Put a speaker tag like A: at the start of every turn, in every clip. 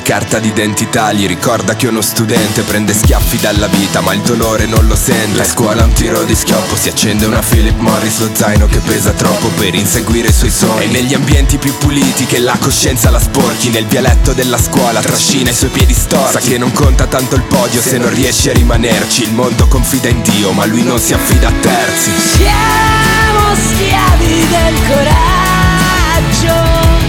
A: carta d'identità gli ricorda che uno studente prende schiaffi dalla vita ma il dolore non lo sente. La scuola è un tiro di schioppo, si accende una Philip Morris, lo zaino che pesa troppo per inseguire i suoi sogni. E negli ambienti più puliti che la coscienza la sporchi, nel vialetto della scuola trascina i suoi piedi storti. Sa che non conta tanto il podio se non riesci a rimanerci. Il mondo confida in Dio ma lui non si affida a terzi.
B: Siamo schiavi del coraggio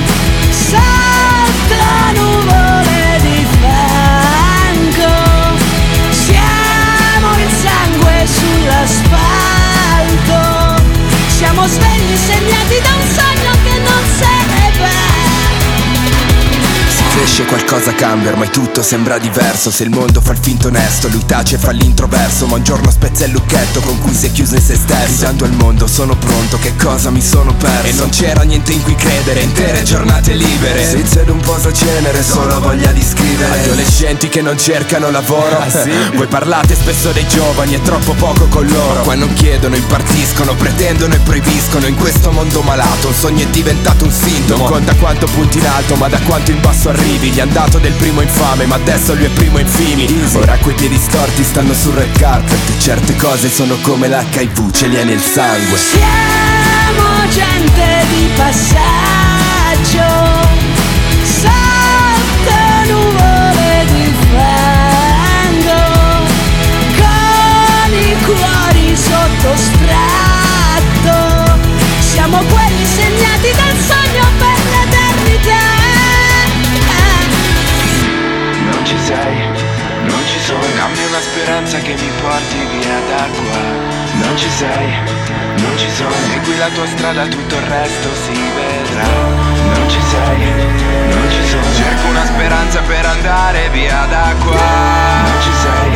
B: sotto nuvole di fango. Siamo il sangue sull'asfalto. Siamo svegli segnati da un sogno che non serve.
A: Cresce qualcosa cambia, ormai tutto sembra diverso. Se il mondo fa il finto onesto, lui tace e fa l'introverso. Ma un giorno spezza il lucchetto con cui si è chiuso in se stesso. Gridando al mondo, sono pronto, che cosa mi sono perso? E non c'era niente in cui credere, intere giornate libere. Senza ed un posacenere, solo voglia di scrivere. Adolescenti che non cercano lavoro. Sì? Voi parlate spesso dei giovani e troppo poco con loro. Qua non chiedono, impartiscono, pretendono e proibiscono. In questo mondo malato, un sogno è diventato un sintomo. Non conta quanto punti in alto, ma da quanto in basso arrivi. Gli han dato del primo infame, ma adesso lui è primo infimi. Ora quei piedi storti stanno sul red carpet. Certe cose sono come l'HIV, ce li hai nel sangue.
B: Siamo gente di passaggio sotto nuvole di fango, con i cuori sotto stratto. Siamo quelli segnati dal sogno per l'eternità.
C: Non ci sei, non ci sono. Dammi una speranza che mi porti via da qua. Non ci sei, non ci sono. Segui la tua strada, tutto il resto si vedrà. Non ci sei, non ci sono. Cerco una speranza per andare via da qua. Non ci sei,